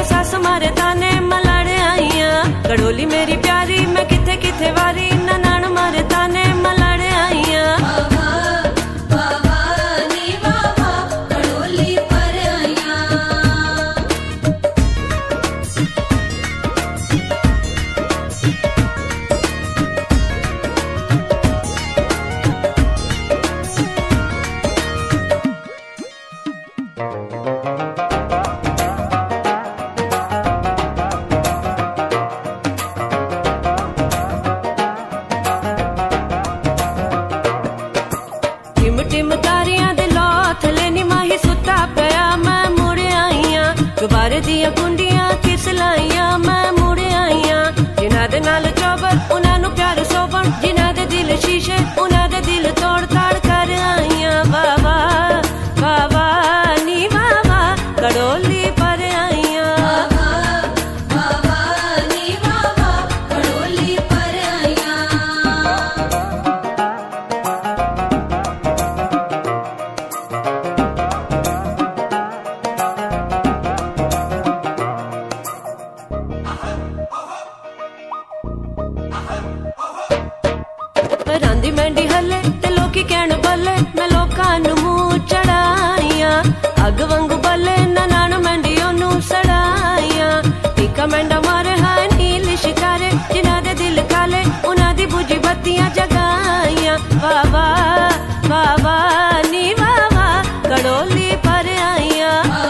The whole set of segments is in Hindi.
सास मारे ताने मैं लड़ आईया। गड़ोली मेरी प्यारी मैं किथे किथे वारी ननान मारे ताने मैं लड़ आईया। टिम तारियां दे लो थले नी माही सुता पिया मैं मुड़ आईया। गुब्बारे दियां कुंडियां किस लाइया मैं मुड़ आईया। जिन्हां दे नाल चौबर उन्हां नू प्यार सोबण, जिन्हां दे दिल शीशे उन्हां दे दिल तोड़ ताड़ कर आईया। वाह वाह वाह वाह नी वाह वाह गड़ोली पर आईया। रांदी मैंडी हले ते लोकी कहण बल्ले मैं लोकां नू मुंह चढ़ाइया। अग वांगू बल्ले ननान मैंडी ओनू सड़ाइया। टीका मैंडा मारे हाय नील शिकारे, जिन्हां दे दिल काले उन्हां दी बुझी बत्तियां जगाइया। वाह वाह वाह वाह नी वाह वाह गड़ोली पर आईया।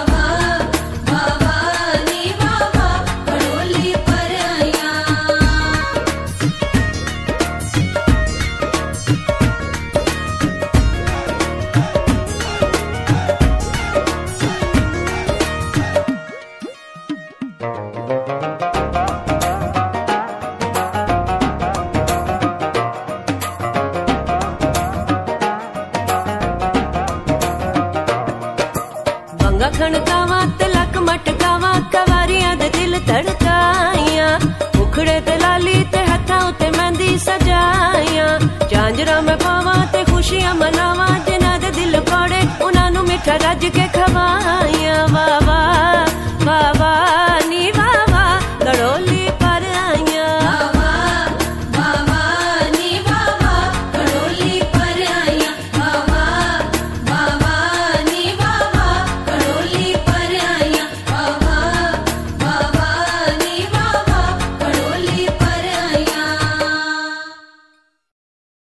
बंगा खड़कावा ते लक मटकावा कवारियां दे दिल धड़काइया। उखड़े ते लाली ते हत्थां उते मेहंदी सजाइया। झांजरा में पावा ते खुशियां मनावा